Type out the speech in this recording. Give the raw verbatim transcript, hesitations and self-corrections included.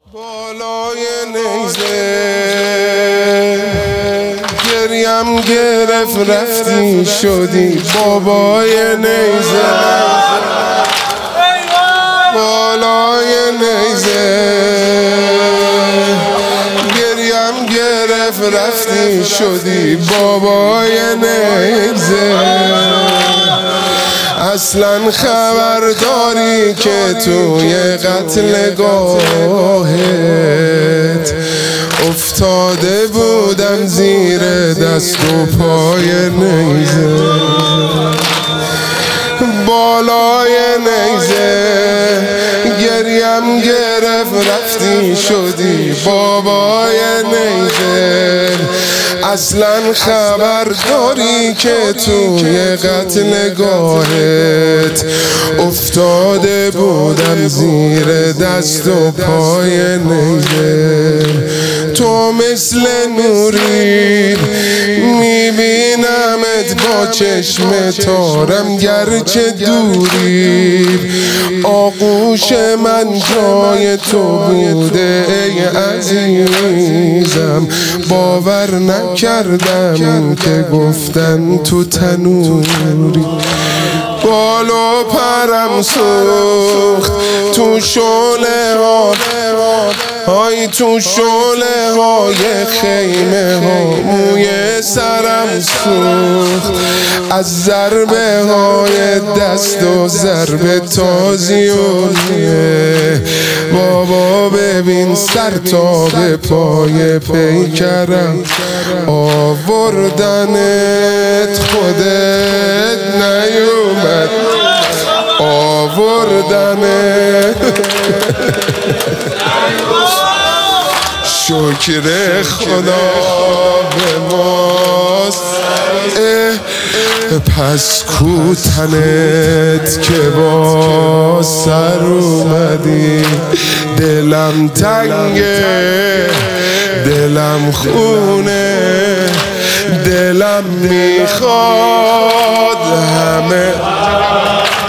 بالای نیزه گریم گرفت رفتی شدی بابای نیزه. بالای نیزه گریم گرفت رفتی شدی بابای نیزه. اصلا خبر داری که توی قتل گاهت افتاده بودم زیر دست و پای نیزه. بالای نیزه گریم گرفت رفتی شدی بابای نیزه. اصلا خبر داری که توی قتل گاهت افتاده بودم زیر دست و پای نیزه. تو مثل نوری میبینمت با چشم تارم گرچه دوری. آغوش من جای تو بوده ای عزیزم، باور نکردم این که گفتن تو تنوری. بال و پرم سوخت تو شعله ها های تو شعله های خیمه ها. موی سرم سوخت از ضربه های دست و ضربه تازیونه. بابا ببین سر تا به پای پیکرم آوردنت خودت نیومد آوردنت. شکر خدا به ماست پس کو تنت که با سر اومدی. دلم تنگه دلم خونه دلم میخواد همه